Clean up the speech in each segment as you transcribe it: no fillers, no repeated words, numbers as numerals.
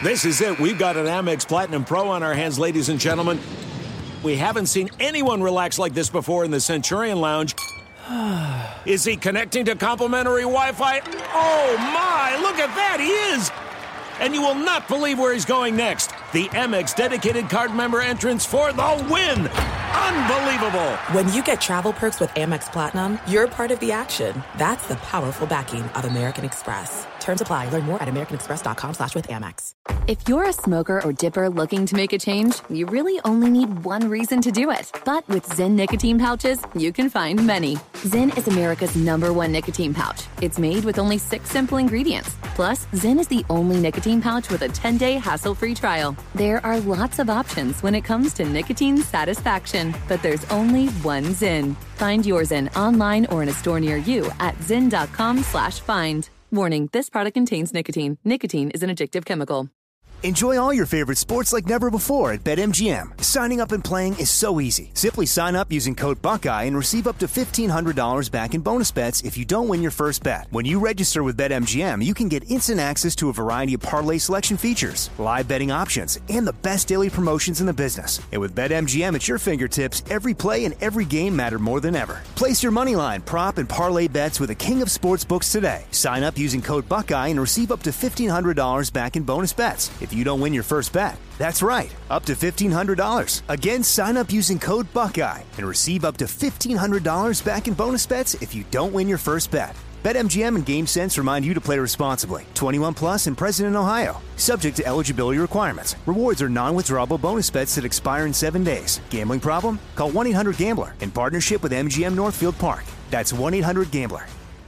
This is it. We've got an Amex Platinum Pro on our hands, ladies and gentlemen. We haven't seen anyone relax like this before in the Centurion Lounge. Is he connecting to complimentary Wi-Fi? Oh, my. Look at that. He is. And you will not believe where he's going next. The Amex dedicated card member entrance for the win. Unbelievable. When you get travel perks with Amex Platinum, you're part of the action. That's the powerful backing of American Express. Terms apply. Learn more at americanexpress.com/withAmex. If you're a smoker or dipper looking to make a change, you really only need one reason to do it. But with Zyn nicotine pouches, you can find many. Zyn is America's #1 nicotine pouch. It's made with only 6 simple ingredients. Plus, Zyn is the only nicotine pouch with a 10-day hassle-free trial. There are lots of options when it comes to nicotine satisfaction, but there's only one Zyn. Find your Zyn online or in a store near you at zyn.com/find. Warning, this product contains nicotine. Nicotine is an addictive chemical. Enjoy all your favorite sports like never before at BetMGM. Signing up and playing is so easy. Simply sign up using code Buckeye and receive up to $1,500 back in bonus bets if you don't win your first bet. When you register with BetMGM, you can get instant access to a variety of parlay selection features, live betting options, and the best daily promotions in the business. And with BetMGM at your fingertips, every play and every game matter more than ever. Place your moneyline, prop, and parlay bets with the king of sportsbooks today. Sign up using code Buckeye and receive up to $1,500 back in bonus bets if you don't win your first bet. That's right, up to $1,500. Again, sign up using code Buckeye and receive up to $1,500 back in bonus bets if you don't win your first bet. BetMGM and GameSense remind you to play responsibly. 21 plus and present in Ohio. Subject to eligibility requirements. Rewards are non-withdrawable bonus bets that expire in 7 days. Gambling problem? Call 1-800-GAMBLER in partnership with MGM Northfield Park. That's 1-800-GAMBLER.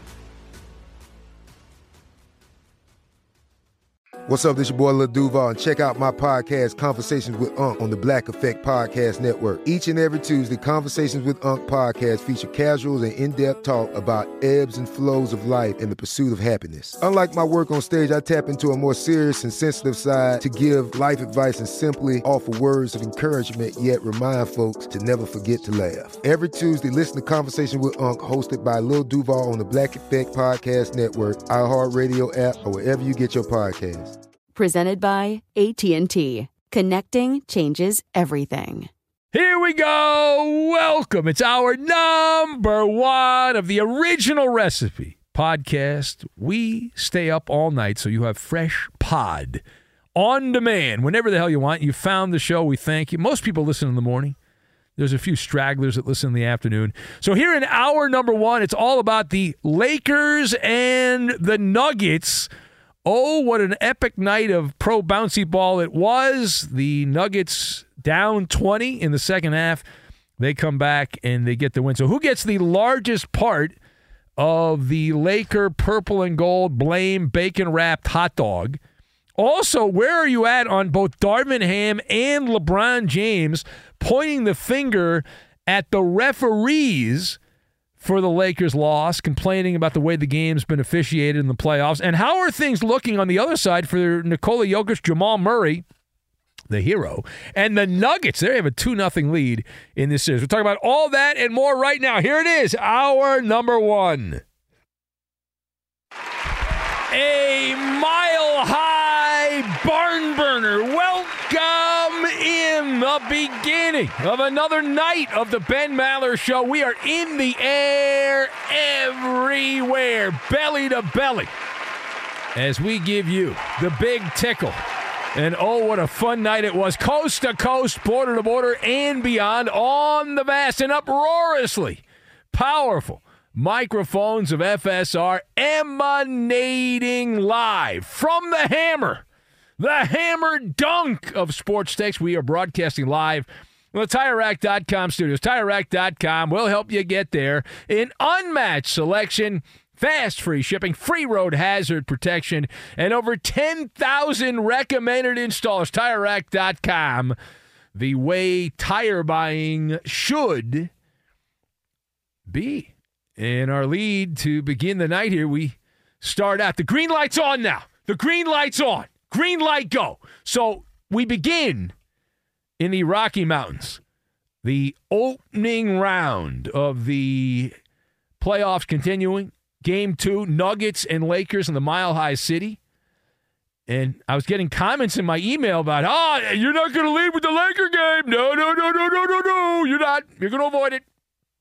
What's up, this your boy Lil Duval, and check out my podcast, Conversations with Unc, on the Black Effect Podcast Network. Each and every Tuesday, Conversations with Unc podcast feature casuals and in-depth talk about ebbs and flows of life and the pursuit of happiness. Unlike my work on stage, I tap into a more serious and sensitive side to give life advice and simply offer words of encouragement, yet remind folks to never forget to laugh. Every Tuesday, listen to Conversation with Unc, hosted by Lil Duval on the Black Effect Podcast Network, iHeartRadio app, or wherever you get your podcasts. Presented by AT&T. Connecting changes everything. Here we go. Welcome. It's our #1 of the original recipe podcast. We stay up all night so you have fresh pod on demand whenever the hell you want. You found the show. We thank you. Most people listen in the morning. There's a few stragglers that listen in the afternoon. So here in our #1, it's all about the Lakers and the Nuggets. Oh, what an epic night of pro bouncy ball it was. The Nuggets down 20 in the second half. They come back and they get the win. So who gets the largest part of the Laker purple and gold blame bacon-wrapped hot dog? Also, where are you at on both Darvin Ham and LeBron James pointing the finger at the referees for the Lakers' loss, complaining about the way the game's been officiated in the playoffs? And how are things looking on the other side for Nikola Jokic, Jamal Murray, the hero, and the Nuggets? They have a 2-0 lead in this series. We're talking about all that and more right now. Here it is, our #1. A mile-high barn burner. Welcome in the beginning of another night of the Ben Maller Show. We are in the air everywhere, belly to belly, as we give you the big tickle. And oh, what a fun night it was. Coast to coast, border to border, and beyond on the vast and uproariously powerful microphones of FSR, emanating live from the hammer dunk of Sports Takes. We are broadcasting live from the TireRack.com studios. TireRack.com will help you get there. An unmatched selection, fast free shipping, free road hazard protection, and over 10,000 recommended installers. TireRack.com, the way tire buying should be. In our lead to begin the night here, we start out. The green light's on now. The green light's on. Green light, go. So we begin in the Rocky Mountains. The opening round of the playoffs continuing. Game 2, Nuggets and Lakers in the Mile High City. And I was getting comments in my email about, you're not going to lead with the Laker game. No. You're not. You're going to avoid it.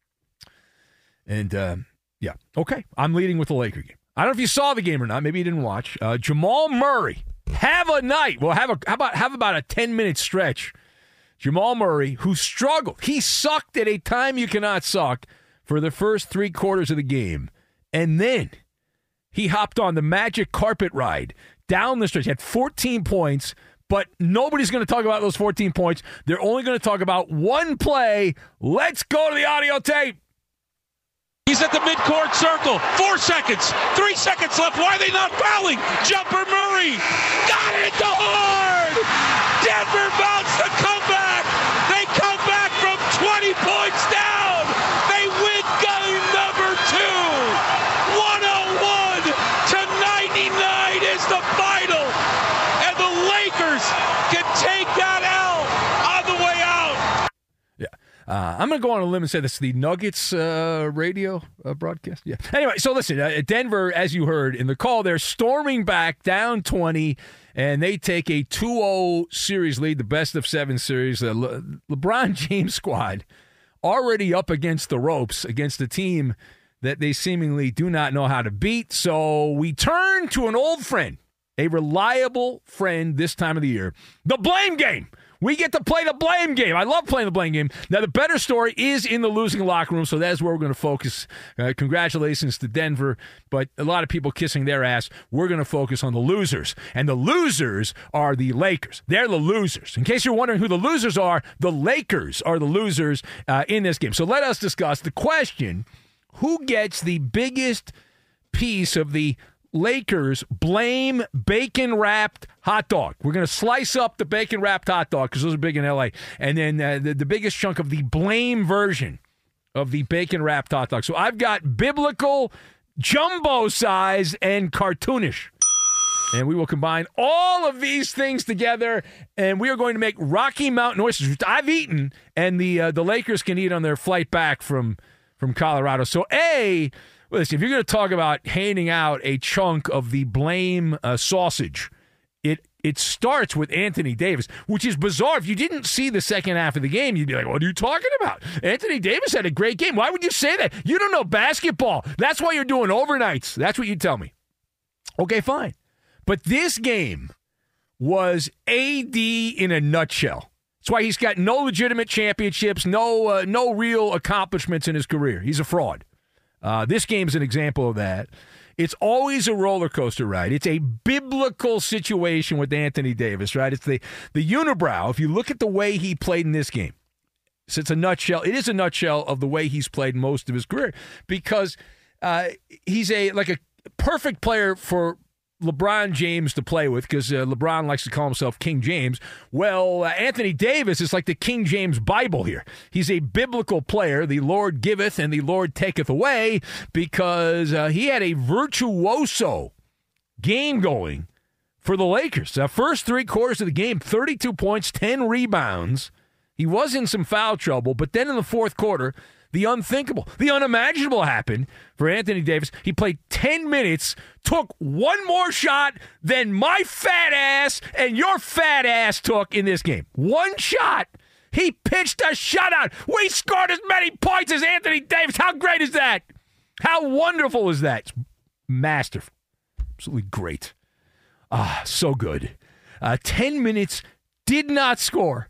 And, yeah, okay. I'm leading with the Laker game. I don't know if you saw the game or not. Maybe you didn't watch. Jamal Murray, have a night. Well, have about a 10-minute stretch. Jamal Murray, who struggled. He sucked at a time you cannot suck for the first 3 quarters of the game. And then he hopped on the magic carpet ride down the stretch. He had 14 points, but nobody's going to talk about those 14 points. They're only going to talk about one play. Let's go to the audio tape. He's at the midcourt circle. 4 seconds. 3 seconds left. Why are they not fouling? Jumper Murray. Got it to hard. Denver mounts the comeback. They come back from 20 points down. They win game number 2. 101 to 99 is the final. And the Lakers can take that L on the way out. Yeah. I'm going to go on a limb and say this is the Nuggets radio broadcast. Yeah. Anyway, so listen, Denver, as you heard in the call, they're storming back down 20, and they take a 2-0 series lead, the best-of-7 series. LeBron James squad already up against the ropes against a team that they seemingly do not know how to beat. So we turn to an old friend, a reliable friend this time of the year, the blame game. We get to play the blame game. I love playing the blame game. Now, the better story is in the losing locker room, so that's where we're going to focus. Congratulations to Denver, but a lot of people kissing their ass. We're going to focus on the losers, and the losers are the Lakers. They're the losers. In case you're wondering who the losers are, the Lakers are the losers in this game. So let us discuss the question, who gets the biggest piece of the Lakers blame bacon-wrapped hot dog? We're going to slice up the bacon-wrapped hot dog because those are big in L.A. And then the biggest chunk of the blame version of the bacon-wrapped hot dog. So I've got biblical, jumbo size, and cartoonish. And we will combine all of these things together, and we are going to make Rocky Mountain oysters, which I've eaten, and the Lakers can eat on their flight back from Colorado. So, listen, if you're going to talk about handing out a chunk of the blame sausage, it starts with Anthony Davis, which is bizarre. If you didn't see the second half of the game, you'd be like, what are you talking about? Anthony Davis had a great game. Why would you say that? You don't know basketball. That's why you're doing overnights. That's what you tell me. Okay, fine. But this game was AD in a nutshell. That's why he's got no legitimate championships, no real accomplishments in his career. He's a fraud. This game is an example of that. It's always a roller coaster ride. It's a biblical situation with Anthony Davis, right? It's the unibrow. If you look at the way he played in this game, so it's a nutshell. It is a nutshell of the way he's played most of his career because he's a perfect player for LeBron James to play with because LeBron likes to call himself King James. Well, Anthony Davis is like the King James Bible here. He's a biblical player. The Lord giveth and the Lord taketh away because he had a virtuoso game going for the Lakers. First 3 quarters of the game, 32 points, 10 rebounds. He was in some foul trouble, but then in the fourth quarter, the unthinkable, the unimaginable happened for Anthony Davis. He played 10 minutes, took one more shot than my fat ass and your fat ass took in this game. One shot. He pitched a shutout. We scored as many points as Anthony Davis. How great is that? How wonderful is that? It's masterful. Absolutely great. So good. 10 minutes, did not score.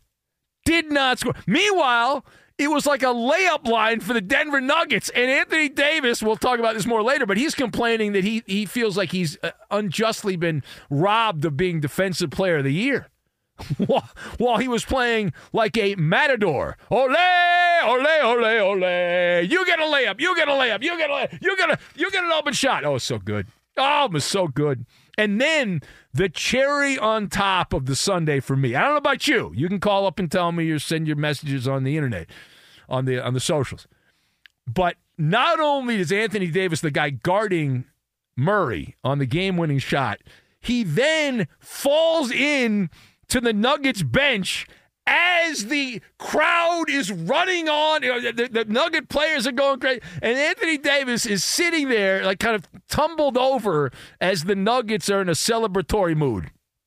Meanwhile, it was like a layup line for the Denver Nuggets. And Anthony Davis, we'll talk about this more later, but he's complaining that he feels like he's unjustly been robbed of being Defensive Player of the Year while he was playing like a matador. Ole, ole, ole, ole. You get a layup. You get a layup. You get a layup. You get an open shot. Oh, so good. Oh, it was so good. And then the cherry on top of the sundae for me. I don't know about you. You can call up and tell me or send your messages on the internet, on the socials. But not only is Anthony Davis the guy guarding Murray on the game-winning shot, he then falls in to the Nuggets bench as the crowd is running on. The Nugget players are going crazy. And Anthony Davis is sitting there like kind of tumbled over as the Nuggets are in a celebratory mood.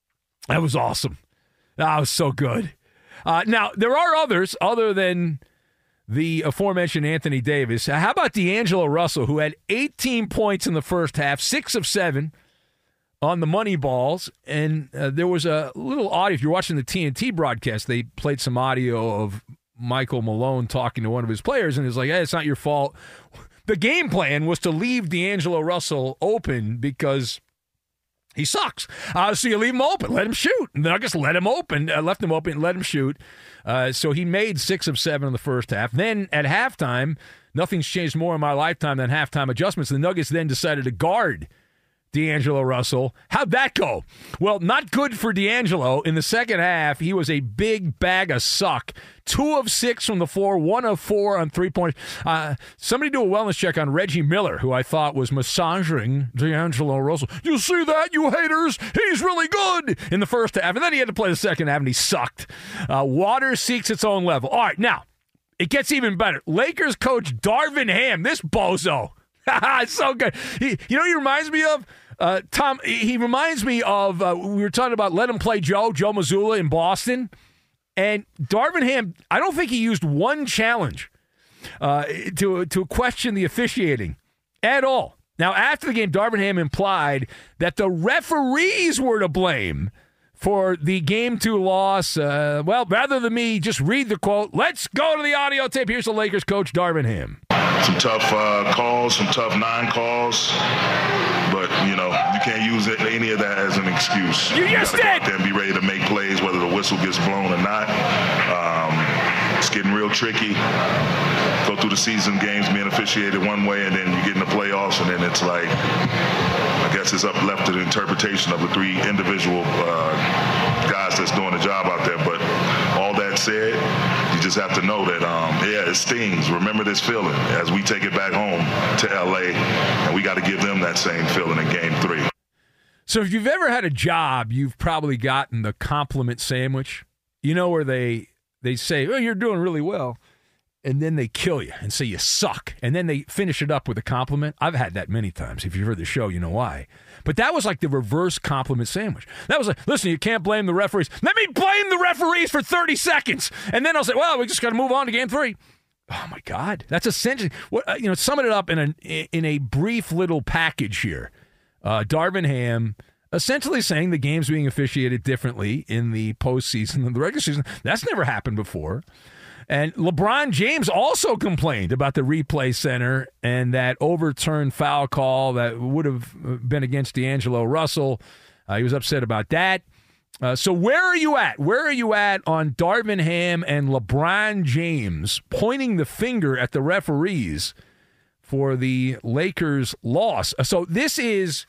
That was awesome. That was so good. Now, there are others other than the aforementioned Anthony Davis. How about D'Angelo Russell, who had 18 points in the first half, 6 of 7 on the money balls, and there was a little audio. If you're watching the TNT broadcast, they played some audio of Michael Malone talking to one of his players, and he's like, hey, it's not your fault. The game plan was to leave D'Angelo Russell open because he sucks. So you leave him open, let him shoot. And the Nuggets left him open, let him shoot. So he made 6 of 7 in the first half. Then at halftime, nothing's changed more in my lifetime than halftime adjustments. The Nuggets then decided to guard D'Angelo Russell. How'd that go? Well, not good for D'Angelo. In the second half, he was a big bag of suck. 2 of 6 from the floor, 1 of 4 on three-point. Somebody do a wellness check on Reggie Miller, who I thought was massaging D'Angelo Russell. You see that, you haters? He's really good in the first half. And then he had to play the second half, and he sucked. Water seeks its own level. All right, now, it gets even better. Lakers coach Darvin Ham, this bozo. It's so good. He reminds me of Tom. He reminds me of we were talking about let him play Joe Mazzulla in Boston, and Darvin Ham. I don't think he used one challenge to question the officiating at all. Now, after the game, Darvin Ham implied that the referees were to blame for the Game 2 loss. Well, rather than me just read the quote, let's go to the audio tape. Here's the Lakers coach, Darvin Ham. Some tough calls, some tough non-calls, but, you can't use any of that as an excuse. You just did! Go out there and be ready to make plays, whether the whistle gets blown or not. It's getting real tricky. Go through the season, games being officiated one way, and then you get in the playoffs, and then it's like, I guess it's left to the interpretation of the 3 individual guys that's doing the job out there. But all that said, you just have to know that, it stings. Remember this feeling as we take it back home to L.A., and we got to give them that same feeling in Game 3. So if you've ever had a job, you've probably gotten the compliment sandwich, where they say, oh, you're doing really well, and then they kill you and say you suck, and then they finish it up with a compliment. I've had that many times. If you've heard the show, you know why. But that was like the reverse compliment sandwich. That was like, listen, you can't blame the referees. Let me blame the referees for 30 seconds. And then I'll say, well, we just got to move on to Game 3. Oh, my God. That's essentially, summing it up in a brief little package here. Darvin Ham essentially saying the game's being officiated differently in the postseason than the regular season. That's never happened before. And LeBron James also complained about the replay center and that overturned foul call that would have been against D'Angelo Russell. He was upset about that. So where are you at? Where are you at on Darvin Ham and LeBron James pointing the finger at the referees for the Lakers' loss? So this is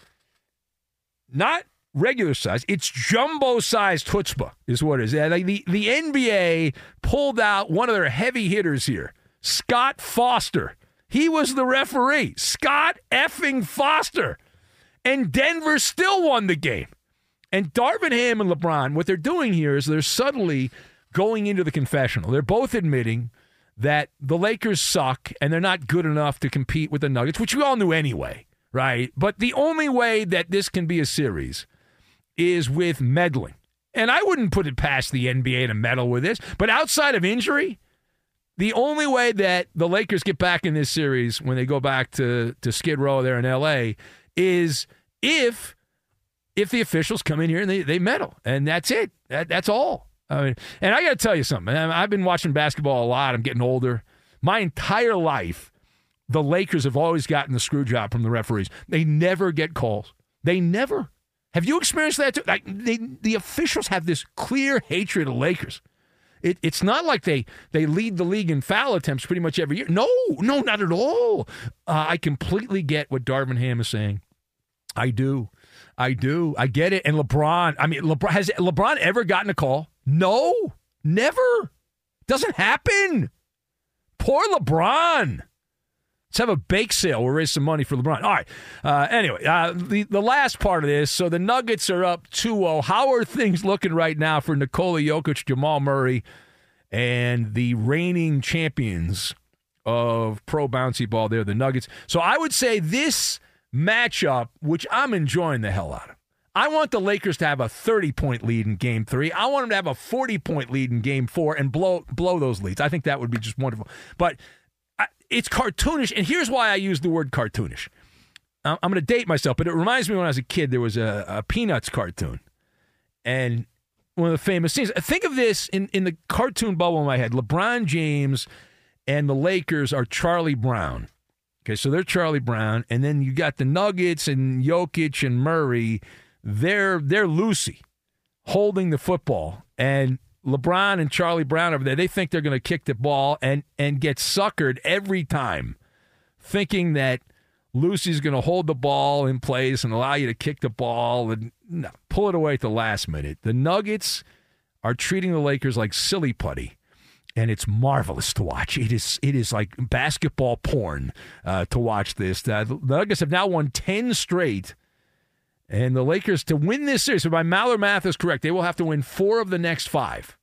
not regular size. It's jumbo-sized chutzpah is what it is. Like the NBA pulled out one of their heavy hitters here, Scott Foster. He was the referee. Scott effing Foster. And Denver still won the game. And Darvin Ham and LeBron, what they're doing here is they're subtly going into the confessional. They're both admitting that the Lakers suck and they're not good enough to compete with the Nuggets, which we all knew anyway, right? But the only way that this can be a series is with meddling. And I wouldn't put it past the NBA to meddle with this. But outside of injury, the only way that the Lakers get back in this series when they go back to Skid Row there in L.A. is if the officials come in here and they meddle. And that's it. That's all. I mean, and I got to tell you something. I've been watching basketball a lot. I'm getting older. My entire life, the Lakers have always gotten the screw job from the referees. They never get calls. They never. Have you experienced that too? Like the officials have this clear hatred of Lakers. It's not like they lead the league in foul attempts pretty much every year. No, not at all. I completely get what Darvin Ham is saying. I do. I get it. And LeBron, has LeBron ever gotten a call? No, never. Doesn't happen. Poor LeBron. Let's have a bake sale. We'll raise some money for LeBron. All right. Anyway, the last part of this, so the Nuggets are up 2-0. How are things looking right now for Nikola Jokic, Jamal Murray, and the reigning champions of pro bouncy ball there, the Nuggets? So I would say this matchup, which I'm enjoying the hell out of. I want the Lakers to have a 30-point lead in Game 3. I want them to have a 40-point lead in Game 4 and blow those leads. I think that would be just wonderful. But it's cartoonish, and here's why I use the word cartoonish. I'm going to date myself, but it reminds me when I was a kid, there was a Peanuts cartoon. And one of the famous scenes, think of this in the cartoon bubble in my head. LeBron James and the Lakers are Charlie Brown. Okay, so they're Charlie Brown, and then you got the Nuggets and Jokic and Murray. They're Lucy holding the football, and LeBron and Charlie Brown over there, they think they're going to kick the ball and get suckered every time, thinking that Lucy's going to hold the ball in place and allow you to kick the ball and pull it away at the last minute. The Nuggets are treating the Lakers like silly putty, and it's marvelous to watch. It is like basketball porn to watch this. The Nuggets have now won 10 straight, and the Lakers, to win this series, if my Maller math is correct, they will have to win 4 of the next 5.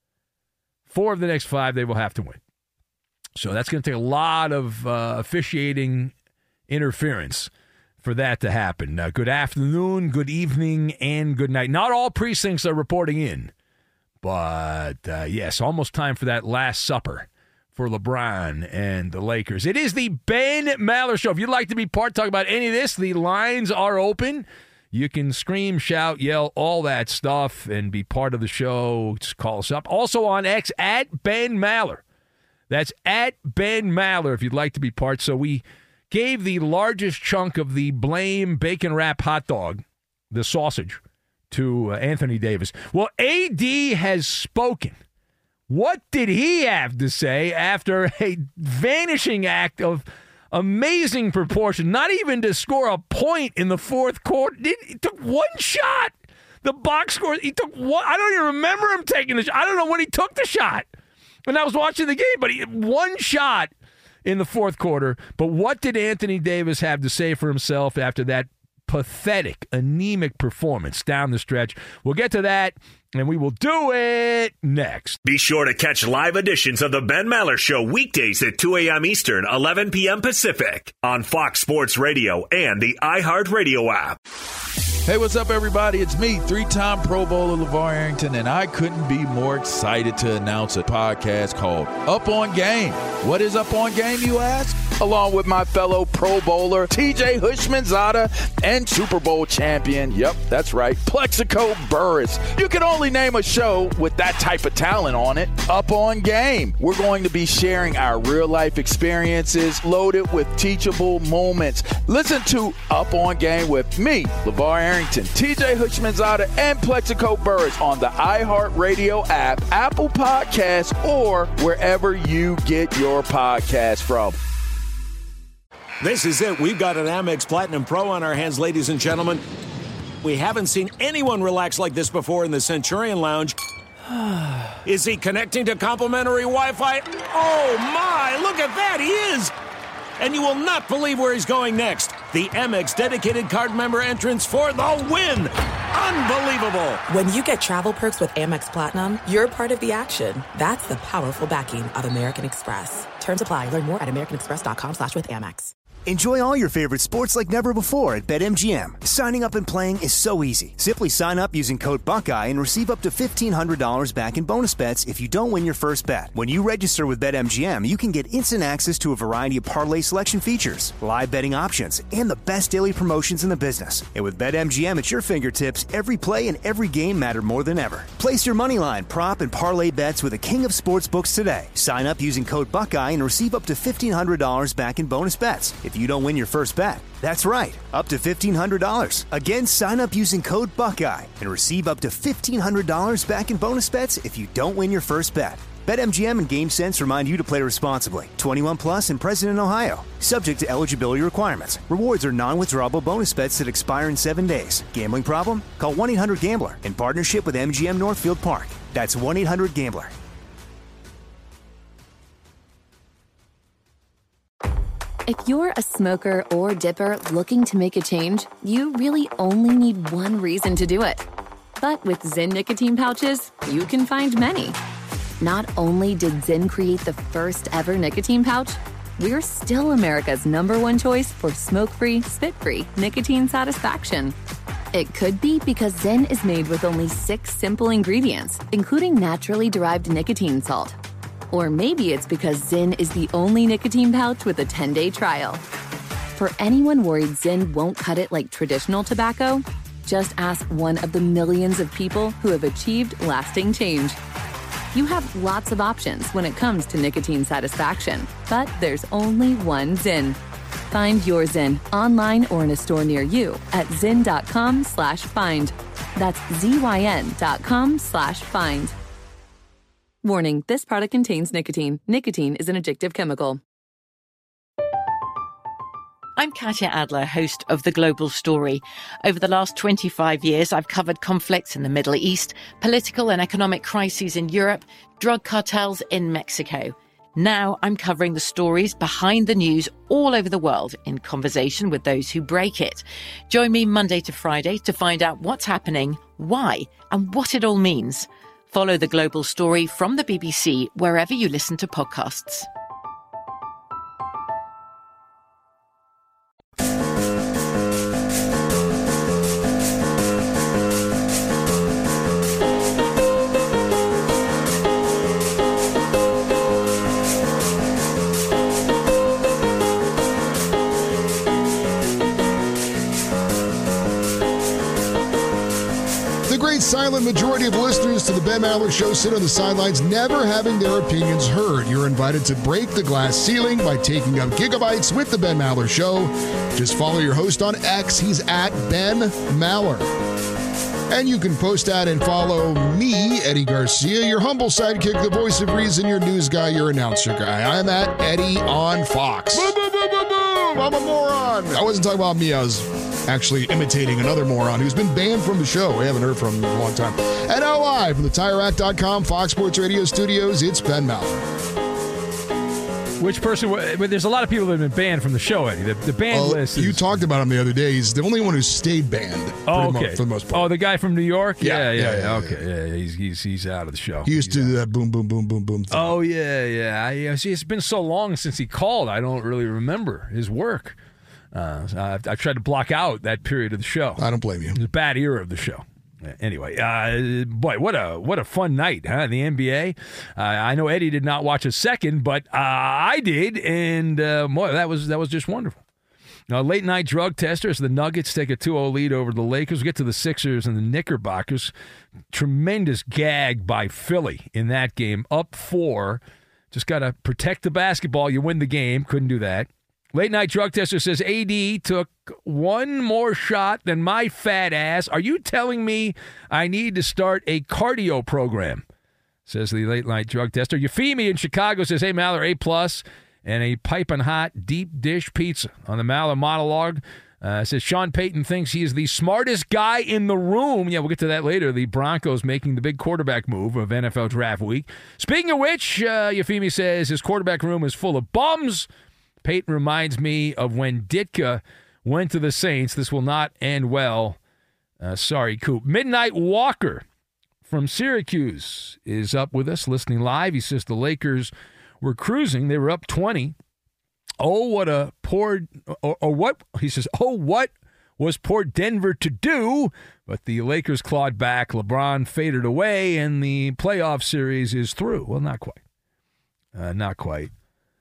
4 of the next 5 they will have to win. So that's going to take a lot of officiating interference for that to happen. Good afternoon, good evening, and good night. Not all precincts are reporting in, but yes, almost time for that last supper for LeBron and the Lakers. It is the Ben Maller Show. If you'd like to be part, talk about any of this, the lines are open. You can scream, shout, yell, all that stuff, and be part of the show. Just call us up. Also on X, at Ben Maller. That's at Ben Maller if you'd like to be part. So we gave the largest chunk of the Blame Bacon Wrap hot dog, the sausage, to Anthony Davis. Well, AD has spoken. What did he have to say after a vanishing act of amazing proportion? Not even to score a point in the fourth quarter. He took one shot. The box score, he took one. I don't even remember him taking the shot. I don't know when he took the shot. And I was watching the game, but he had one shot in the fourth quarter. But what did Anthony Davis have to say for himself after that pathetic, anemic performance down the stretch? We'll get to that, and we will do it next. Be sure to catch live editions of the Ben Maller Show weekdays at 2 a.m. Eastern, 11 p.m. Pacific on Fox Sports Radio and the iHeartRadio app. Hey, what's up, everybody? It's me, 3-time Pro Bowler LeVar Arrington, and I couldn't be more excited to announce a podcast called Up On Game. What is Up On Game, you ask? Along with my fellow Pro Bowler, TJ Houshmandzadeh, and Super Bowl champion, yep, that's right, Plexico Burress. You can only name a show with that type of talent on it. Up On Game. We're going to be sharing our real-life experiences loaded with teachable moments. Listen to Up On Game with me, LeVar Arrington, TJ Houshmandzadeh, and Plexico Burress on the iHeartRadio app, Apple Podcasts, or wherever you get your podcast from. This is it. We've got an Amex Platinum Pro on our hands, ladies and gentlemen. We haven't seen anyone relax like this before in the Centurion Lounge. Is he connecting to complimentary Wi-Fi? Oh, my. Look at that. He is. And you will not believe where he's going next. The Amex dedicated card member entrance for the win. Unbelievable. When you get travel perks with Amex Platinum, you're part of the action. That's the powerful backing of American Express. Terms apply. Learn more at americanexpress.com/withAmex. Enjoy all your favorite sports like never before at BetMGM. Signing up and playing is so easy. Simply sign up using code Buckeye and receive up to $1,500 back in bonus bets if you don't win your first bet. When you register with BetMGM, you can get instant access to a variety of parlay selection features, live betting options, and the best daily promotions in the business. And with BetMGM at your fingertips, every play and every game matter more than ever. Place your moneyline, prop, and parlay bets with the king of sportsbooks today. Sign up using code Buckeye and receive up to $1,500 back in bonus bets if you don't win your first bet. That's right, up to $1,500. Again, sign up using code Buckeye and receive up to $1,500 back in bonus bets if you don't win your first bet. BetMGM and GameSense remind you to play responsibly. 21 plus and present in Ohio. Subject to eligibility requirements. Rewards are non-withdrawable bonus bets that expire in 7 days. Gambling problem? Call 1-800-GAMBLER in partnership with MGM Northfield Park. That's 1-800-GAMBLER. If you're a smoker or dipper looking to make a change, you really only need one reason to do it. But with Zyn nicotine pouches, you can find many. Not only did Zyn create the first ever nicotine pouch, we're still America's #1 choice for smoke-free, spit-free nicotine satisfaction. It could be because Zen is made with only 6 simple ingredients, including naturally derived nicotine salt. Or maybe it's because Zen is the only nicotine pouch with a 10-day trial. For anyone worried Zen won't cut it like traditional tobacco, just ask one of the millions of people who have achieved lasting change. You have lots of options when it comes to nicotine satisfaction, but there's only one Zyn. Find your Zyn online or in a store near you at zyn.com/find. That's ZYN.com/find. Warning, this product contains nicotine. Nicotine is an addictive chemical. I'm Katya Adler, host of The Global Story. Over the last 25 years, I've covered conflicts in the Middle East, political and economic crises in Europe, drug cartels in Mexico. Now I'm covering the stories behind the news all over the world in conversation with those who break it. Join me Monday to Friday to find out what's happening, why, and what it all means. Follow The Global Story from the BBC wherever you listen to podcasts. Silent majority of listeners to the Ben Maller Show sit on the sidelines, never having their opinions heard. You're invited to break the glass ceiling by taking up gigabytes with the Ben Maller Show. Just follow your host on X. He's at Ben Maller. And you can post at and follow me, Eddie Garcia, your humble sidekick, the voice of reason, your news guy, your announcer guy. I'm at Eddie on Fox. Boom, boom, boom, boom, boom. I'm a moron. I wasn't talking about me. I was actually imitating another moron who's been banned from the show. We haven't heard from him in a long time. And now live from the TireRack.com Fox Sports Radio studios, it's Ben Maller. Which person? There's a lot of people that have been banned from the show, Eddie. The ban list is... You talked about him the other day. He's the only one who stayed banned. Oh, okay. For the most part. Oh, the guy from New York? Yeah. Okay. He's out of the show. He used to do that boom, boom, boom, boom, boom thing. Oh, yeah. See, it's been so long since he called, I don't really remember his work. I tried to block out that period of the show. I don't blame you. It was a bad era of the show. Anyway, boy, what a fun night, huh? The NBA. I know Eddie did not watch a second, but I did, and boy, that was just wonderful. Now, late night drug testers. The Nuggets take a 2-0 lead over the Lakers. We get to the Sixers and the Knickerbockers. Tremendous gag by Philly in that game, up 4. Just got to protect the basketball. You win the game. Couldn't do that. Late night drug tester says AD took one more shot than my fat ass. Are you telling me I need to start a cardio program? Says the late night drug tester. Euphemia in Chicago says, hey, Maller, A+ and a piping hot deep dish pizza. On the Maller monologue, says Sean Payton thinks he is the smartest guy in the room. Yeah, we'll get to that later. The Broncos making the big quarterback move of NFL draft week. Speaking of which, Euphemia says his quarterback room is full of bums. Peyton reminds me of when Ditka went to the Saints. This will not end well. Sorry, Coop. Midnight Walker from Syracuse is up with us, listening live. He says the Lakers were cruising. They were up 20. What was poor Denver to do? But the Lakers clawed back. LeBron faded away, and the playoff series is through. Well, not quite. Not quite.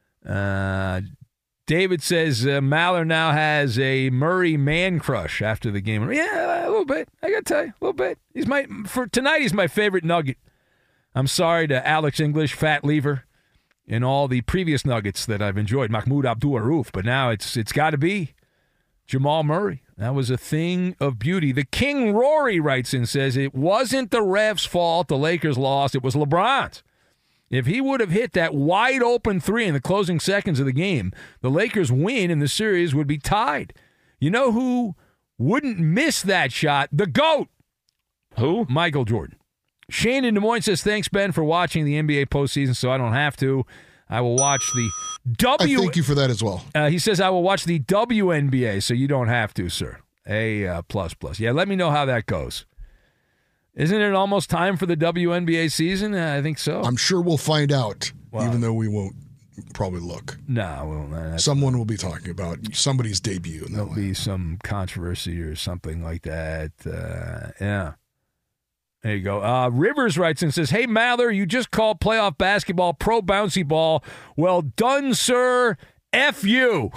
David says Maller now has a Murray man crush after the game. Yeah, a little bit. I got to tell you, a little bit. For tonight, he's my favorite Nugget. I'm sorry to Alex English, Fat Lever, and all the previous Nuggets that I've enjoyed, Mahmoud Abdul-Aruf, but now it's got to be Jamal Murray. That was a thing of beauty. The King Rory writes in, says it wasn't the refs' fault the Lakers lost. It was LeBron's. If he would have hit that wide-open 3 in the closing seconds of the game, the Lakers' win in the series would be tied. You know who wouldn't miss that shot? The GOAT. Who? Michael Jordan. Shane in Des Moines says, thanks, Ben, for watching the NBA postseason, so I don't have to. I will watch the I thank you for that as well. He says, I will watch the WNBA, so you don't have to, sir. A++. Yeah, let me know how that goes. Isn't it almost time for the WNBA season? I think so. I'm sure we'll find out, even though we won't probably look. No, we won't. Someone will be talking about somebody's debut. There'll be some controversy or something like that. Yeah. There you go. Rivers writes and says, "Hey, Mather, you just called playoff basketball pro bouncy ball. Well done, sir. F you."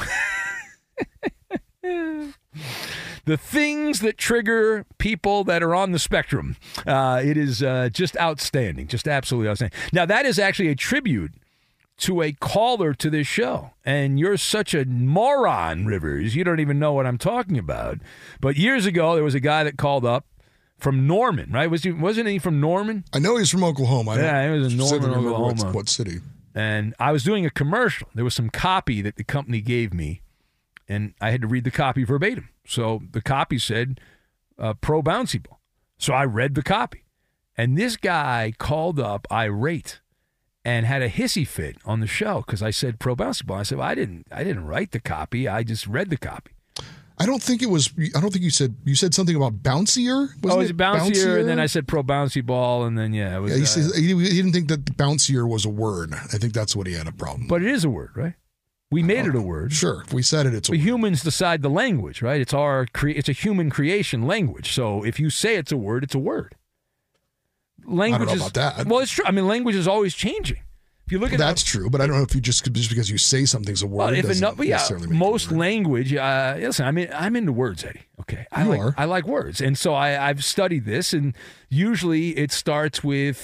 The things that trigger people that are on the spectrum. It is just outstanding, just absolutely outstanding. Now, that is actually a tribute to a caller to this show. And you're such a moron, Rivers. You don't even know what I'm talking about. But years ago, there was a guy that called up from Norman, right? Wasn't he from Norman? I know he's from Oklahoma. Yeah, he was in Norman, Oklahoma. What city? And I was doing a commercial. There was some copy that the company gave me, and I had to read the copy verbatim. So the copy said, pro bouncy ball. So I read the copy. And this guy called up irate and had a hissy fit on the show because I said pro bouncy ball. I said, well, I didn't write the copy. I just read the copy. I don't think you said something about bouncier. Was it bouncier? And then I said pro bouncy ball, and then it was. Yeah, he didn't think that bouncier was a word. I think that's what he had a problem. But it is a word, right? We made it a word. Sure, if we said it, it's a word. Humans decide the language, right? It's a human creation language. So if you say it's a word, it's a word. Language I don't know about that. Well, it's true. I mean, language is always changing. If you look at that's true, but I don't know if you just because you say something's a word. Most language. Listen, I mean, I'm into words, Eddie. Okay, I like words, and so I've studied this, and usually it starts with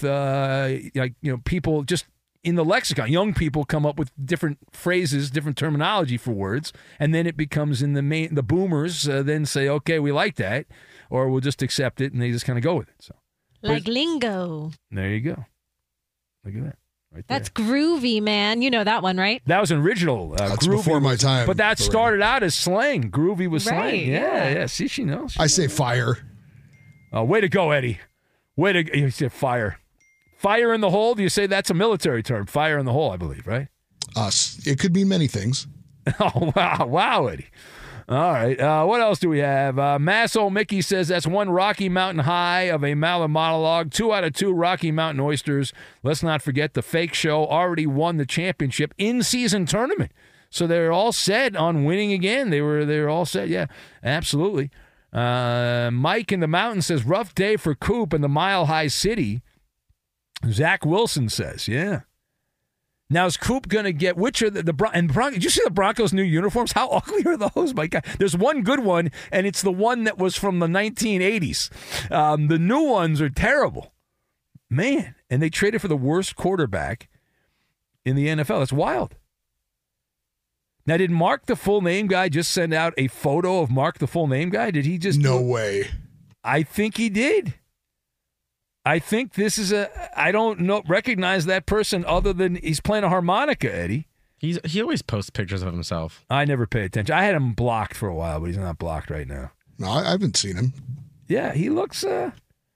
people just in the lexicon. Young people come up with different phrases, different terminology for words, and then it becomes in the boomers then say, okay, we like that, or we'll just accept it, and they just kind of go with it. So like lingo. There you go. Look at that. Right, that's groovy, man. You know that one, right? That was an original. That's before my time. But that started out as slang. Groovy was slang. Yeah. See, she knows. I say fire. Way to go, Eddie. You said fire. Fire in the hole? Do you say that's a military term? Fire in the hole, I believe, right? It could mean many things. Oh, wow, Eddie. All right. What else do we have? Masso Mickey says that's one Rocky Mountain high of a Maller monologue. 2 out of 2 Rocky Mountain oysters. Let's not forget the fake show already won the championship in-season tournament. So they're all set on winning again. They're all set. Yeah, absolutely. Mike in the mountain says rough day for Coop in the Mile High City. Zach Wilson says, yeah. Now, is Coop going to get, which are the Broncos? Did you see the Broncos' new uniforms? How ugly are those? My God. There's one good one, and it's the one that was from the 1980s. The new ones are terrible. Man, and they traded for the worst quarterback in the NFL. That's wild. Now, did Mark the Full Name guy just send out a photo of Mark the Full Name guy? Did he just? No way. I think he did. I think this is I don't recognize that person other than he's playing a harmonica, Eddie. He always posts pictures of himself. I never pay attention. I had him blocked for a while, but he's not blocked right now. No, I haven't seen him. Yeah, he looks. I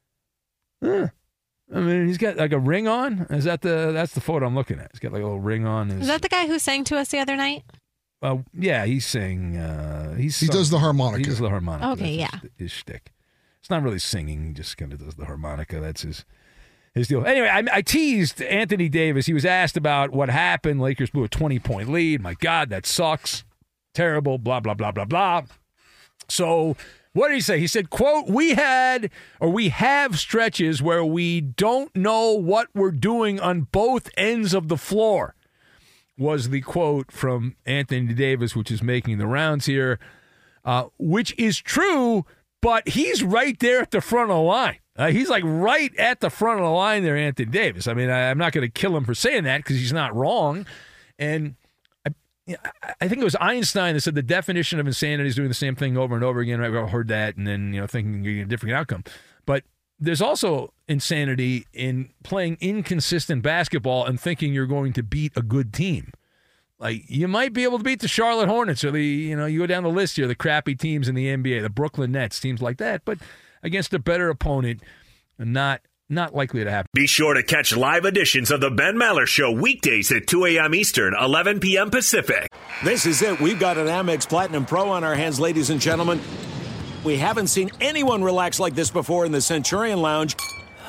mean, he's got like a ring on. That's the photo I'm looking at. He's got like a little ring on. Is that the guy who sang to us the other night? Yeah, he sang. He does the harmonica. He does the harmonica. Okay, That's his shtick. It's not really singing. He just kind of does the harmonica. That's his deal. Anyway, I teased Anthony Davis. He was asked about what happened. Lakers blew a 20-point lead. My God, that sucks. Terrible, blah, blah, blah, blah, blah. So what did he say? He said, quote, we have stretches where we don't know what we're doing on both ends of the floor, was the quote from Anthony Davis, which is making the rounds here, which is true. But he's right there at the front of the line. He's like right at the front of the line there, Anthony Davis. I mean, I'm not going to kill him for saying that because he's not wrong. And I think it was Einstein that said the definition of insanity is doing the same thing over and over again. Right? I've heard that, and then thinking you're getting a different outcome. But there's also insanity in playing inconsistent basketball and thinking you're going to beat a good team. Like, you might be able to beat the Charlotte Hornets or you go down the list here, the crappy teams in the NBA, the Brooklyn Nets, teams like that, but against a better opponent, not likely to happen. Be sure to catch live editions of the Ben Maller Show weekdays at 2 a.m. Eastern, 11 p.m. Pacific. This is it. We've got an Amex Platinum Pro on our hands, ladies and gentlemen. We haven't seen anyone relax like this before in the Centurion Lounge.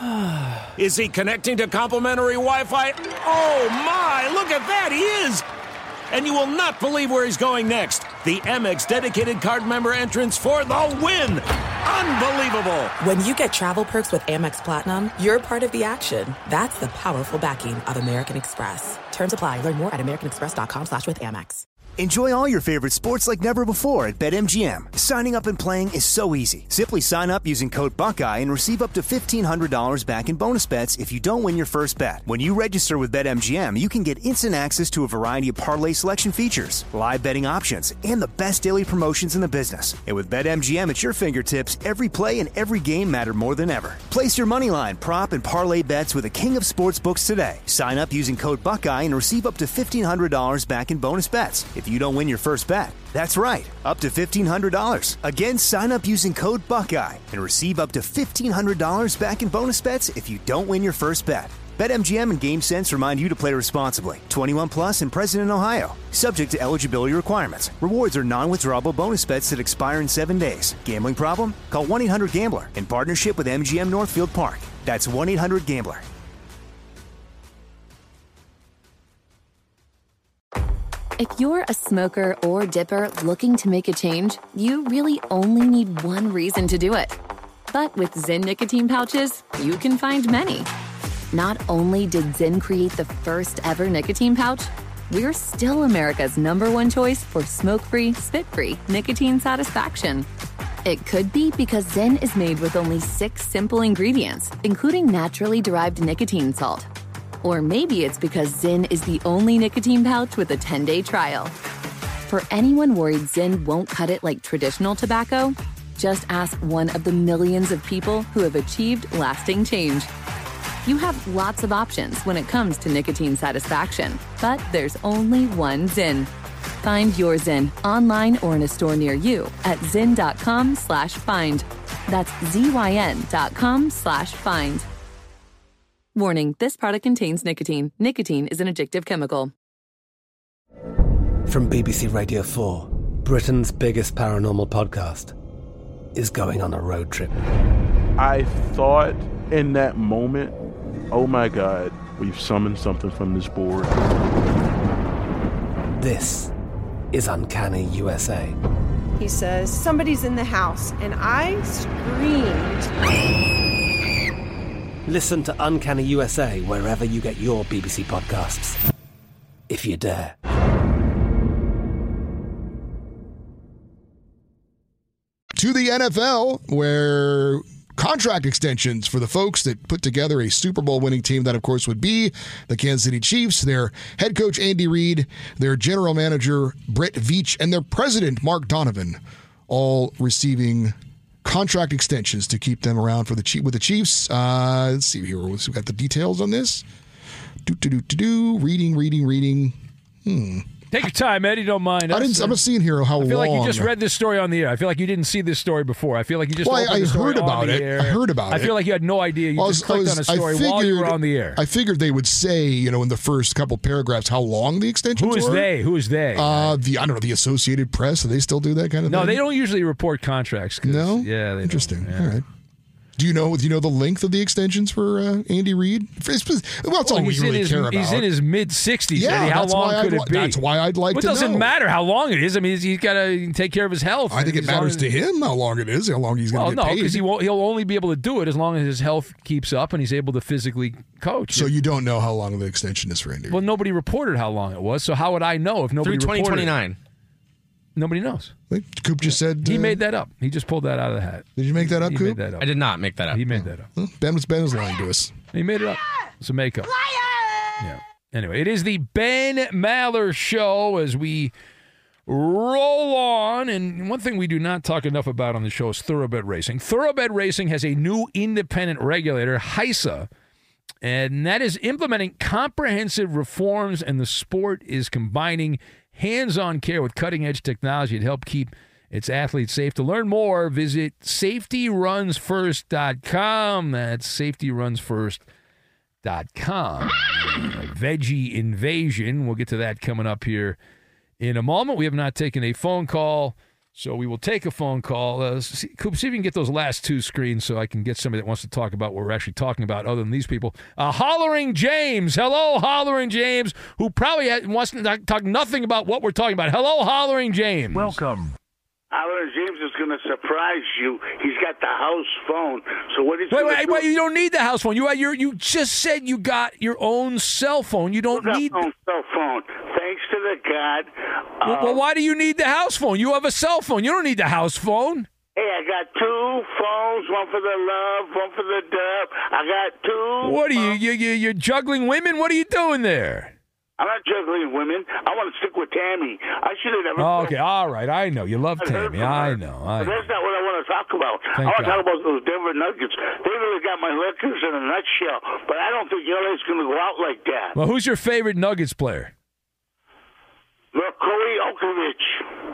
Is he connecting to complimentary Wi-Fi? Oh my, look at that, he is! And you will not believe where he's going next. The Amex dedicated card member entrance for the win! Unbelievable! When you get travel perks with Amex Platinum, you're part of the action. That's the powerful backing of American Express. Terms apply. Learn more at americanexpress.com/withAmex. Enjoy all your favorite sports like never before at BetMGM. Signing up and playing is so easy. Simply sign up using code Buckeye and receive up to $1,500 back in bonus bets if you don't win your first bet. When you register with BetMGM, you can get instant access to a variety of parlay selection features, live betting options, and the best daily promotions in the business. And with BetMGM at your fingertips, every play and every game matter more than ever. Place your moneyline, prop, and parlay bets with the king of sportsbooks today. Sign up using code Buckeye and receive up to $1,500 back in bonus bets if you don't win your first bet. That's right, up to $1,500. Again, sign up using code Buckeye and receive up to $1,500 back in bonus bets if you don't win your first bet. BetMGM and GameSense remind you to play responsibly. 21 plus and present in Ohio. Subject to eligibility requirements. Rewards are non-withdrawable bonus bets that expire in 7 days. Gambling problem? Call 1-800-GAMBLER in partnership with MGM Northfield Park. That's 1-800-GAMBLER. If you're a smoker or dipper looking to make a change, you really only need one reason to do it. But with Zyn nicotine pouches, you can find many. Not only did Zyn create the first ever nicotine pouch, we're still America's #1 choice for smoke-free, spit-free nicotine satisfaction. It could be because Zyn is made with only 6 simple ingredients, including naturally derived nicotine salt. Or maybe it's because Zyn is the only nicotine pouch with a 10-day trial. For anyone worried Zyn won't cut it like traditional tobacco, just ask one of the millions of people who have achieved lasting change. You have lots of options when it comes to nicotine satisfaction, but there's only one Zyn. Find your Zyn online or in a store near you at zyn.com/find. That's ZYN.com/find. Warning, this product contains nicotine. Nicotine is an addictive chemical. From BBC Radio 4, Britain's biggest paranormal podcast is going on a road trip. I thought in that moment, oh my God, we've summoned something from this board. This is Uncanny USA. He says, somebody's in the house, and I screamed. Listen to Uncanny USA wherever you get your BBC podcasts, if you dare. To the NFL, where contract extensions for the folks that put together a Super Bowl winning team, that of course would be the Kansas City Chiefs, their head coach Andy Reid, their general manager Brett Veach, and their president Mark Donovan, all receiving contract extensions to keep them around for with the Chiefs. Let's see here. We've got the details on this. Reading. Take your time, Eddie. Don't mind. I'm not seeing here how long. I feel like you just read this story on the air. I feel like you didn't see this story before. I feel like you just opened the story on the air. I heard about it. I feel like you had no idea. You just clicked on a story while you were on the air. I figured they would say, in the first couple paragraphs how long the extensions were. Who is they? I don't know, the Associated Press. Do they still do that kind of thing? No, they don't usually report contracts. No? Yeah. Interesting. Yeah. All right. Do you know the length of the extensions for Andy Reid? Well, that's all we really care about. He's in his mid-60s. Yeah, Eddie. How long could it be? That's why I'd like to know. It doesn't matter how long it is. I mean, he's got to take care of his health. I think it matters to him how long it is, how long he's going to get paid. Because he'll only be able to do it as long as his health keeps up and he's able to physically coach. So you don't know how long the extension is for Andy Reid? Well, nobody reported how long it was, so how would I know if nobody reported? Through 2029. Nobody knows. Coop just said... he made that up. He just pulled that out of the hat. Did you make that up, Coop? Coop? Made that up. I did not make that up. He made that up. Well, Ben was lying to us. He made it up. It's a makeup. Yeah. Anyway, it is the Ben Maller Show as we roll on. And one thing we do not talk enough about on the show is Thoroughbred Racing. Thoroughbred Racing has a new independent regulator, HISA, and that is implementing comprehensive reforms, and the sport is combining hands-on care with cutting-edge technology to help keep its athletes safe. To learn more, visit safetyrunsfirst.com. That's safetyrunsfirst.com. Veggie invasion. We'll get to that coming up here in a moment. We have not taken a phone call So we will take a phone call. Coop, see if you can get those last two screens so I can get somebody that wants to talk about what we're actually talking about other than these people. Hollering James. Hello, Hollering James, who probably wants to talk nothing about what we're talking about. Hello, Hollering James. Welcome. Hollering James is going to surprise you. He's got the house phone. So what is he Wait, you don't need the house phone. You just said you got your own cell phone. You don't need own cell phone. Thanks to the God. Well, why do you need the house phone? You have a cell phone. You don't need the house phone. Hey, I got two phones, one for the love, one for the dub. I got two. What are you're juggling women? What are you doing there? I'm not juggling women. I want to stick with Tammy. I should have never. Oh, okay, all right. I know. You love Tammy. I know. But that's not what I want to talk about. I want to talk about those Denver Nuggets. They really got my Lakers in a nutshell. But I don't think LA's going to go out like that. Well, who's your favorite Nuggets player? Corey Okovich.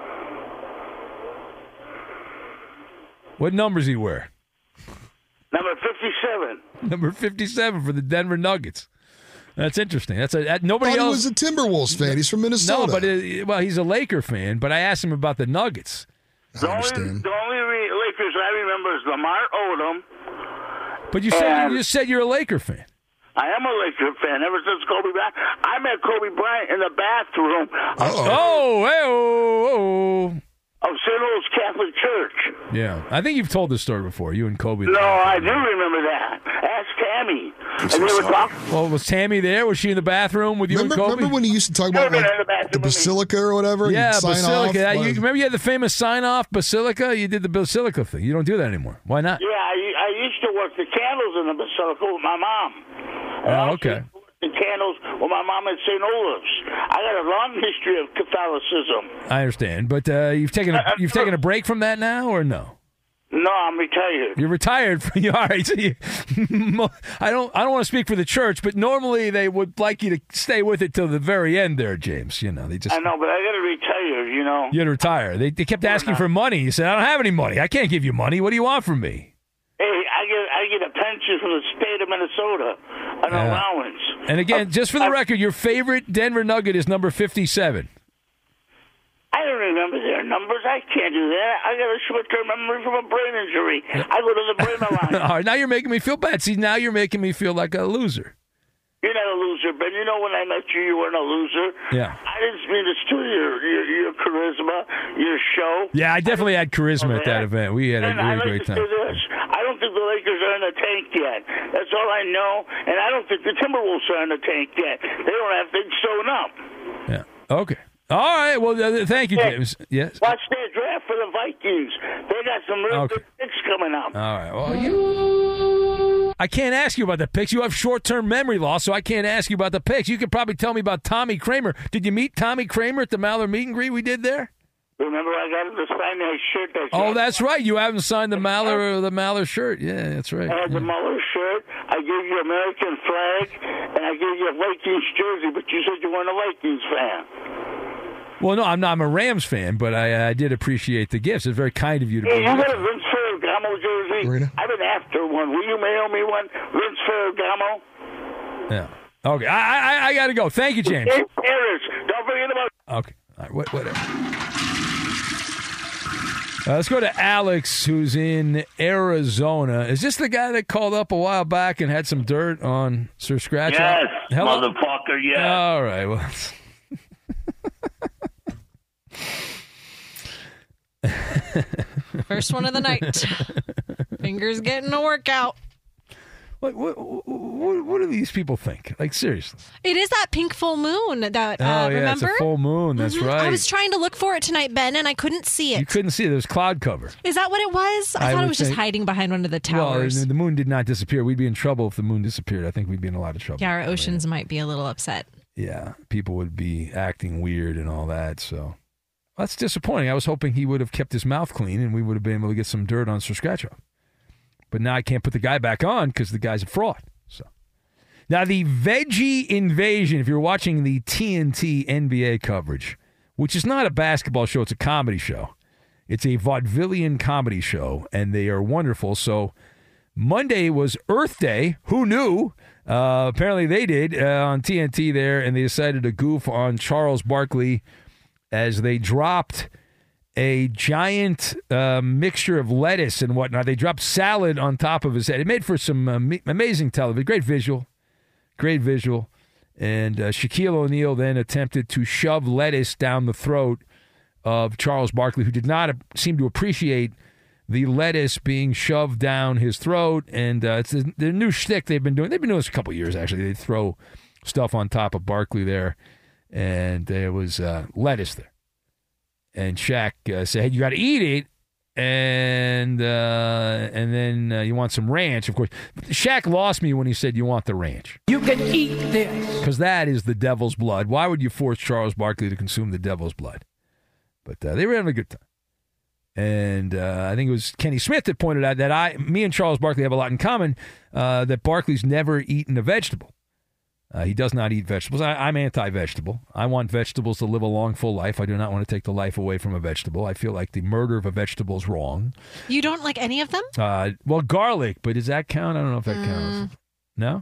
What numbers he wear? Number 57. Number 57 for the Denver Nuggets. That's interesting. Nobody else. He was a Timberwolves fan. He's from Minnesota. No, but he's a Laker fan. But I asked him about the Nuggets. The only Lakers I remember is Lamar Odom. But you said you're a Laker fan. I am a Laker fan ever since Kobe Bryant. I met Kobe Bryant in the bathroom. Of St. Louis Catholic Church. Yeah, I think you've told this story before. You and Kobe. No, I do remember that. Ask Tammy. Well, was Tammy there? Was she in the bathroom with you and Kobe? Remember when he used to talk about the Basilica or whatever? Yeah, He'd sign Basilica. off, Remember you had the famous sign-off Basilica? You did the Basilica thing. You don't do that anymore. Why not? Yeah, I used to work the candles in the Basilica with my mom. Oh, okay. The candles with my mom at St. Olaf's. I got a long history of Catholicism. I understand, but you've taken a break from that now, or no? No, I'm retired. You're retired. All right. So I don't want to speak for the church, but normally they would like you to stay with it till the very end. There, James. I know, but I got to retire. You got to retire. They kept asking for money. You said, I don't have any money. I can't give you money. What do you want from me? Hey, I get a pension from the state of Minnesota, an allowance. And again, just for the record, your favorite Denver Nugget is number 57. I don't remember their numbers. I can't do that. I got a short-term memory from a brain injury. I go to the brain line. All right, now you're making me feel bad. See, now you're making me feel like a loser. You're not a loser, Ben. You know when I met you, you weren't a loser. Yeah. I didn't mean to steal your charisma, your show. Yeah, I definitely had charisma at that event. We had a really great time. I don't think the Lakers are in the tank yet. That's all I know. And I don't think the Timberwolves are in the tank yet. They don't have things sewn up. Yeah. Okay. All right. Well, thank you, James. Yes. Watch their draft for the Vikings. They got some real good picks coming up. All right. Well, I can't ask you about the picks. You have short-term memory loss, so I can't ask you about the picks. You could probably tell me about Tommy Kramer. Did you meet Tommy Kramer at the Maller meet and greet we did there? Remember, I got him to sign that shirt. That's right. You haven't signed the Maller shirt. Yeah, that's right. I had the Maller shirt. I gave you American flag, and I gave you a Vikings jersey, but you said you weren't a Vikings fan. Well, no, I'm not. I'm a Rams fan, but I did appreciate the gifts. It's very kind of you to be you got a Vince Ferragamo jersey? I've been after one. Will you mail me one? Vince Ferragamo? Yeah. Okay. I got to go. Thank you, James. Harris. Don't forget about... Okay. All right. Whatever. Let's go to Alex, who's in Arizona. Is this the guy that called up a while back and had some dirt on Sir Scratch? Yes, motherfucker, yes. All right, well... First one of the night. Fingers getting a workout. What do these people think? Like, seriously. It is that pink full moon that, remember? Yeah, it's a full moon. That's right. I was trying to look for it tonight, Ben, and I couldn't see it. You couldn't see it. There was cloud cover. Is that what it was? I thought it was just hiding behind one of the towers. Well, the moon did not disappear. We'd be in trouble if the moon disappeared. I think we'd be in a lot of trouble. Yeah, our oceans might be a little upset. Yeah, people would be acting weird and all that, so... That's disappointing. I was hoping he would have kept his mouth clean and we would have been able to get some dirt on Sir Scratcho. But now I can't put the guy back on because the guy's a fraud. So now the veggie invasion, if you're watching the TNT NBA coverage, which is not a basketball show, it's a comedy show. It's a vaudevillian comedy show, and they are wonderful. So Monday was Earth Day. Who knew? Apparently they did on TNT there, and they decided to goof on Charles Barkley as they dropped a giant mixture of lettuce and whatnot. They dropped salad on top of his head. It made for some amazing television. Great visual. And Shaquille O'Neal then attempted to shove lettuce down the throat of Charles Barkley, who did not seem to appreciate the lettuce being shoved down his throat. And it's their new shtick they've been doing. They've been doing this a couple years, actually. They throw stuff on top of Barkley there, and there was lettuce there. And Shaq said, hey, you got to eat it, and then you want some ranch. Of course, Shaq lost me when he said you want the ranch. You can eat this. Because that is the devil's blood. Why would you force Charles Barkley to consume the devil's blood? But they were having a good time. And I think it was Kenny Smith that pointed out that me and Charles Barkley have a lot in common, that Barkley's never eaten a vegetable. He does not eat vegetables. I'm anti-vegetable. I want vegetables to live a long, full life. I do not want to take the life away from a vegetable. I feel like the murder of a vegetable is wrong. You don't like any of them? Well, garlic, but does that count? I don't know if that counts. No?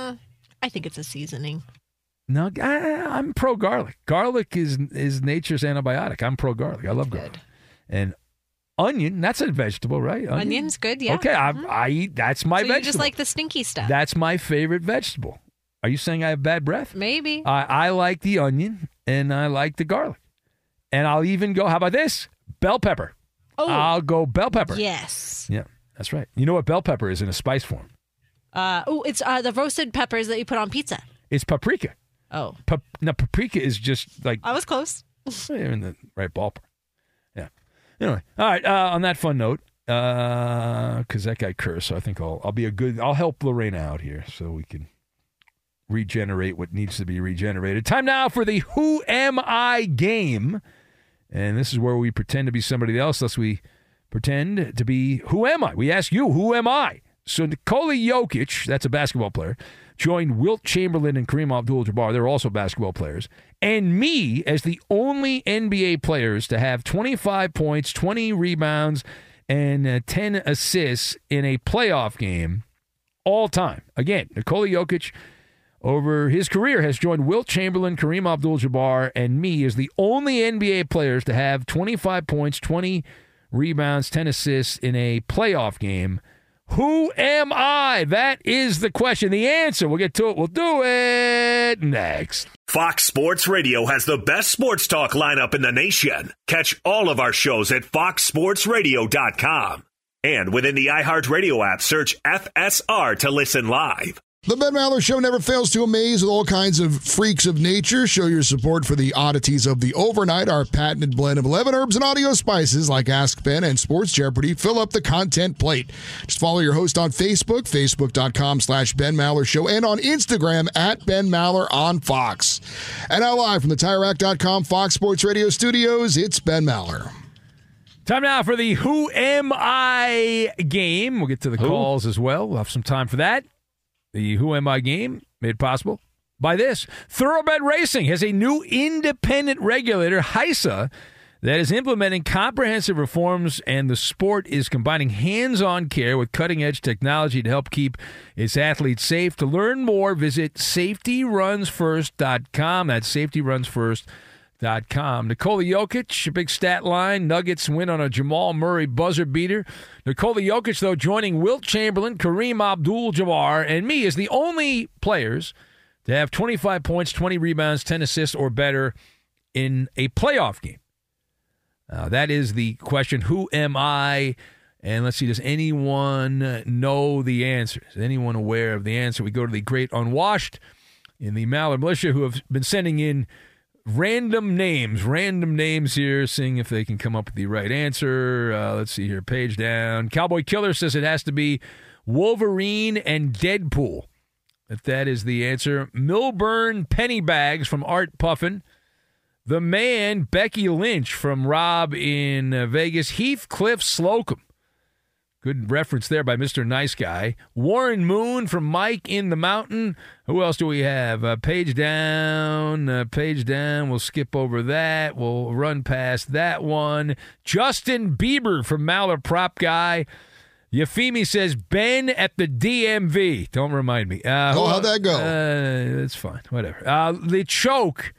I think it's a seasoning. No, I'm pro-garlic. Garlic is nature's antibiotic. I'm pro-garlic. I love garlic. And onion, that's a vegetable, right? Onion's good, yeah. Okay, I eat, that's my vegetable. You just like the stinky stuff. That's my favorite vegetable. Are you saying I have bad breath? Maybe. I like the onion, and I like the garlic. And I'll even go, how about this? Bell pepper. Oh. I'll go bell pepper. Yes. Yeah, that's right. You know what bell pepper is in a spice form? It's the roasted peppers that you put on pizza. It's paprika. Oh. No, paprika is just like... I was close. You're in the right ballpark. Yeah. Anyway, all right, on that fun note, because that guy cursed, so I think I'll help Lorena out here so we can regenerate what needs to be regenerated. Time now for the Who Am I game. And this is where we pretend to be somebody else, thus we pretend to be who am I? We ask you, who am I? So Nikola Jokic, that's a basketball player, joined Wilt Chamberlain and Kareem Abdul-Jabbar, they're also basketball players, and me as the only NBA players to have 25 points, 20 rebounds, and 10 assists in a playoff game all time. Again, Nikola Jokic over his career has joined Wilt Chamberlain, Kareem Abdul-Jabbar, and me as the only NBA players to have 25 points, 20 rebounds, 10 assists in a playoff game. Who am I? That is the question. The answer, we'll get to it. We'll do it next. Fox Sports Radio has the best sports talk lineup in the nation. Catch all of our shows at foxsportsradio.com. And within the iHeartRadio app, search FSR to listen live. The Ben Maller Show never fails to amaze with all kinds of freaks of nature. Show your support for the oddities of the overnight. Our patented blend of 11 herbs and audio spices like Ask Ben and Sports Jeopardy fill up the content plate. Just follow your host on Facebook, facebook.com/Ben Maller Show, and on Instagram @Ben Maller on Fox. And now live from the TireRack.com Fox Sports Radio studios, it's Ben Maller. Time now for the Who Am I game. We'll get to the calls as well. We'll have some time for that. The Who Am I game made possible by this. Thoroughbred Racing has a new independent regulator, HISA, that is implementing comprehensive reforms, and the sport is combining hands-on care with cutting-edge technology to help keep its athletes safe. To learn more, visit safetyrunsfirst.com. That's safetyrunsfirst.com. Nikola Jokic, a big stat line. Nuggets win on a Jamal Murray buzzer beater. Nikola Jokic, though, joining Wilt Chamberlain, Kareem Abdul-Jabbar, and me as the only players to have 25 points, 20 rebounds, 10 assists or better in a playoff game. That is the question. Who am I? And let's see, does anyone know the answer? Is anyone aware of the answer? We go to the great unwashed in the Maller Militia who have been sending in random names here, seeing if they can come up with the right answer. Let's see here, page down. Cowboy Killer says it has to be Wolverine and Deadpool. If that is the answer. Milburn Pennybags from Art Puffin. The Man, Becky Lynch from Rob in Vegas. Heathcliff Slocum. Good reference there by Mr. Nice Guy. Warren Moon from Mike in the Mountain. Who else do we have? Page down. We'll skip over that. We'll run past that one. Justin Bieber from Maller Prop Guy. Yafimi says Ben at the DMV. Don't remind me. How'd that go? It's fine. Whatever. The Choke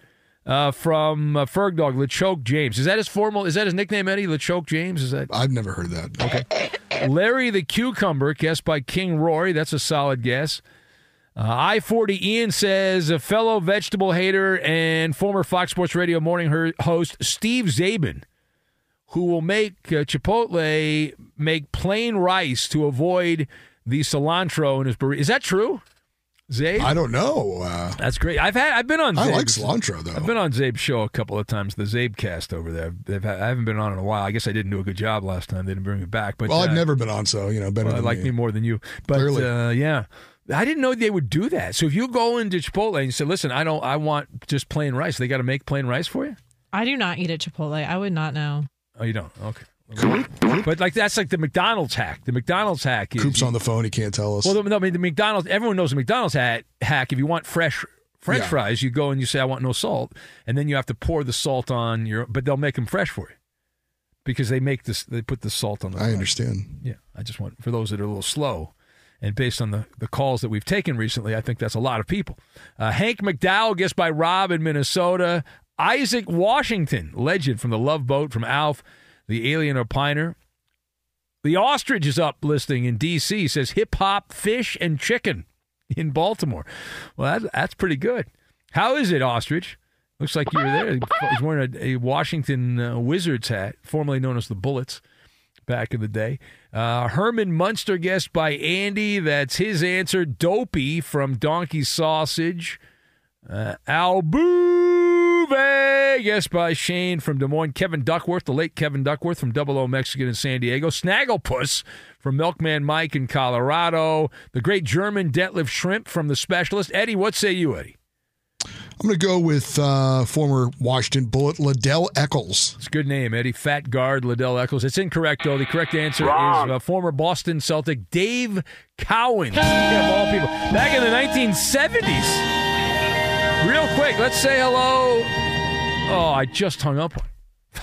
from Ferg Dog, LeChoke James. Is that his nickname, Eddie? LeChoke James? Is that? I've never heard that. Okay. Larry the Cucumber, guessed by King Rory. That's a solid guess. I-40 Ian says a fellow vegetable hater and former Fox Sports Radio morning host Steve Zabin, who will make Chipotle make plain rice to avoid the cilantro in his burrito. Is that true, Zabe? I don't know. That's great. I've been on. I like cilantro though. I've been on Zabe's show a couple of times. The Zabe cast over there. I haven't been on in a while. I guess I didn't do a good job last time. They didn't bring me back. But I've never been on, so better. I like me more than you. But yeah. I didn't know they would do that. So if you go into Chipotle and you say, listen, I want just plain rice, they got to make plain rice for you? I do not eat at Chipotle. I would not know. Oh, you don't? Okay. But that's like the McDonald's hack. The McDonald's hack is... Coop's on the phone. He can't tell us. Well, no, I mean, the McDonald's... Everyone knows the McDonald's hack. If you want fresh French fries, you go and you say, I want no salt. And then you have to pour the salt on your... But they'll make them fresh for you. Because they put the salt on the fries. I understand. Yeah. I just want... For those that are a little slow... And based on the calls that we've taken recently, I think that's a lot of people. Hank McDowell, guessed by Rob in Minnesota. Isaac Washington, legend from the Love Boat, from Alf, the Alien Opiner. The Ostrich is up listing in D.C., says hip-hop, fish, and chicken in Baltimore. Well, that's pretty good. How is it, Ostrich? Looks like you were there. He's wearing a Washington Wizards hat, formerly known as the Bullets. Back in the day. Herman Munster, guessed by Andy. That's his answer. Dopey from Donkey Sausage. Albuve, guessed by Shane from Des Moines. Kevin Duckworth, the late Kevin Duckworth from Double O Mexican in San Diego. Snagglepuss from Milkman Mike in Colorado. The great German Detlef Shrimp from The Specialist. Eddie, what say you, Eddie? I'm going to go with former Washington Bullet, Liddell Eccles. It's a good name, Eddie. Fat guard, Liddell Eccles. It's incorrect, though. The correct answer is former Boston Celtic Dave Cowan. Yeah, of all people. Back in the 1970s. Real quick, let's say hello. Oh, I just hung up on him.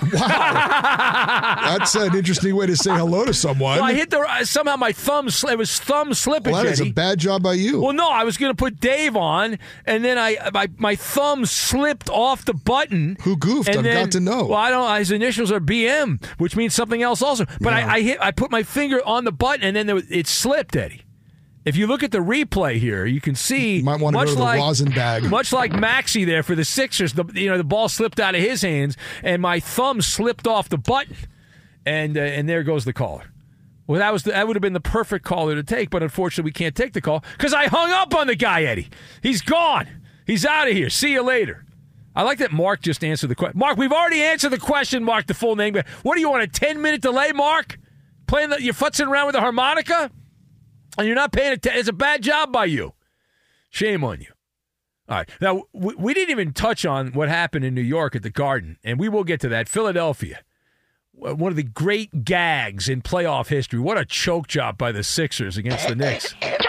Wow. That's an interesting way to say hello to someone. Well, I hit somehow my thumb, it was thumb slippage. Well, that is a bad job by you. Well, no, I was going to put Dave on, and then my thumb slipped off the button. Who goofed? I've got to know. Well, I don't. His initials are BM, which means something else also. But yeah. I put my finger on the button, and then it slipped, Eddie. If you look at the replay here, you can see you might want to go to the rosin bag. Much like Maxey there for the Sixers, the ball slipped out of his hands, and my thumb slipped off the button, and there goes the caller. Well, that would have been the perfect caller to take, but unfortunately we can't take the call because I hung up on the guy, Eddie. He's gone. He's out of here. See you later. I like that Mark just answered the question. Mark, we've already answered the question, Mark, the full name. What do you want, a 10-minute delay, Mark? You're futzing around with the harmonica? And you're not paying attention. It's a bad job by you. Shame on you. All right. Now, we didn't even touch on what happened in New York at the Garden, and we will get to that. Philadelphia, one of the great gags in playoff history. What a choke job by the Sixers against the Knicks.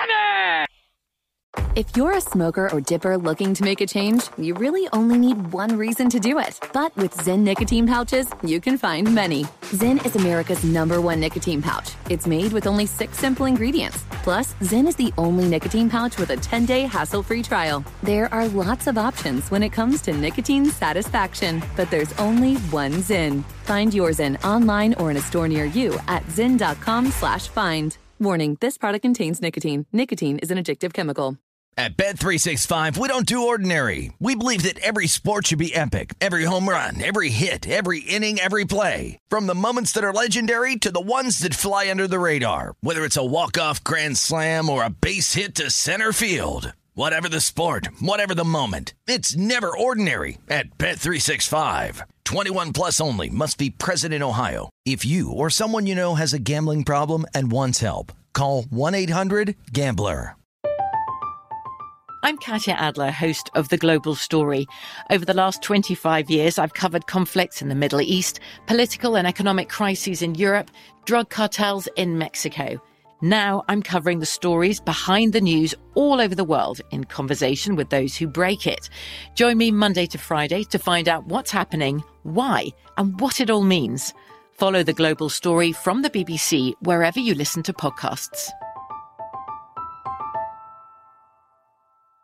If you're a smoker or dipper looking to make a change, you really only need one reason to do it. But with Zyn nicotine pouches, you can find many. Zyn is America's #1 nicotine pouch. It's made with only 6 simple ingredients. Plus, Zyn is the only nicotine pouch with a 10-day hassle-free trial. There are lots of options when it comes to nicotine satisfaction, but there's only one Zyn. Find your Zyn online or in a store near you at zyn.com/find. Warning, this product contains nicotine. Nicotine is an addictive chemical. At Bet365, we don't do ordinary. We believe that every sport should be epic. Every home run, every hit, every inning, every play. From the moments that are legendary to the ones that fly under the radar. Whether it's a walk-off grand slam or a base hit to center field. Whatever the sport, whatever the moment. It's never ordinary at Bet365. 21 plus only. Must be present in Ohio. If you or someone you know has a gambling problem and wants help, call 1-800-GAMBLER. I'm Katya Adler, host of The Global Story. Over the last 25 years, I've covered conflicts in the Middle East, political and economic crises in Europe, drug cartels in Mexico. Now I'm covering the stories behind the news all over the world in conversation with those who break it. Join me Monday to Friday to find out what's happening, why, and what it all means. Follow The Global Story from the BBC wherever you listen to podcasts.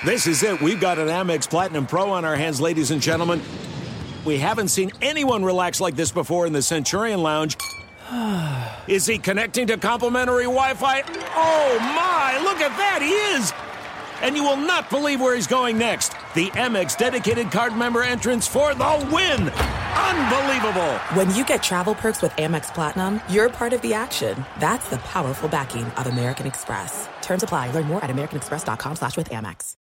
This is it. We've got an Amex Platinum Pro on our hands, ladies and gentlemen. We haven't seen anyone relax like this before in the Centurion Lounge. Is he connecting to complimentary Wi-Fi? Oh, my! Look at that! He is! And you will not believe where he's going next. The Amex dedicated card member entrance for the win! Unbelievable! When you get travel perks with Amex Platinum, you're part of the action. That's the powerful backing of American Express. Terms apply. Learn more at americanexpress.com/withAmex.